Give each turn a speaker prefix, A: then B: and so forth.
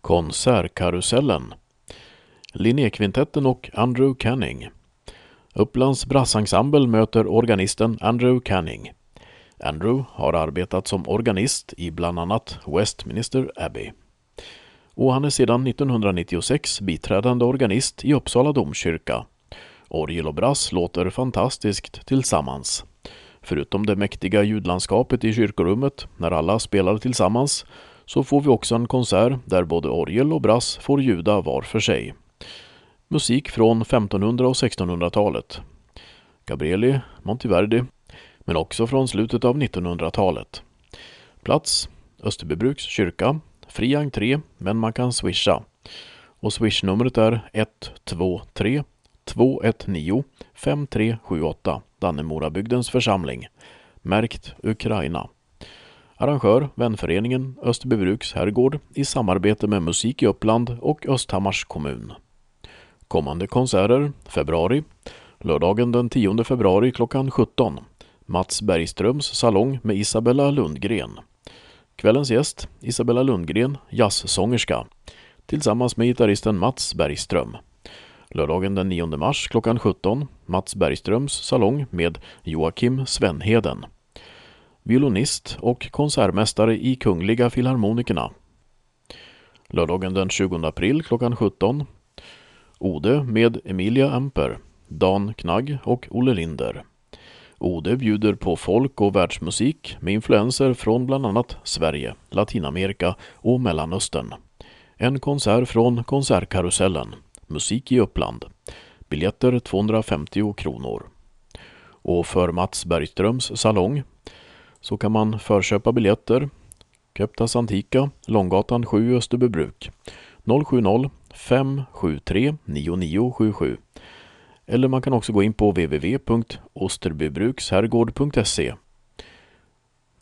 A: Konsertkarusellen. Linnekvintetten och Andrew Canning. Upplands brassensemble möter organisten Andrew Canning. Andrew har arbetat som organist i bland annat Westminster Abbey. Och han är sedan 1996 biträdande organist i Uppsala domkyrka. Orgel och brass låter fantastiskt tillsammans. Förutom det mäktiga ljudlandskapet i kyrkorummet när alla spelar tillsammans så får vi också en konsert där både orgel och brass får ljuda var för sig. Musik från 1500- och 1600-talet. Gabrieli, Monteverdi, men också från slutet av 1900-talet. Plats, Österbybruks kyrka. Fri entré, men man kan swisha. Och swishnumret är 123 219 5378, Dannemorabygdens församling. Märkt Ukraina. Arrangör, vänföreningen Österbybruks herrgård i samarbete med Musik i Uppland och Östhammars kommun. Kommande konserter, februari. Lördagen den 10 februari klockan 17. Mats Bergströms salong med Isabella Lundgren. Kvällens gäst, Isabella Lundgren, jazzsångerska. Tillsammans med gitarristen Mats Bergström. Lördagen den 9 mars klockan 17. Mats Bergströms salong med Joakim Svenheden. Violinist och konsertmästare i Kungliga Filharmonikerna. Lördagen den 20 april klockan 17. Ode med Emilia Amper, Dan Knagg och Olle Linder. Ode bjuder på folk- och världsmusik med influenser från bland annat Sverige, Latinamerika och Mellanöstern. En konsert från Konsertkarusellen. Musik i Uppland. Biljetter 250 kronor. Och för Mats Bergströms salong så kan man förköpa biljetter. Köptas Antika, Långgatan 7 Österbybruk. 070 573 9977. Eller man kan också gå in på www.osterbybruksherrgård.se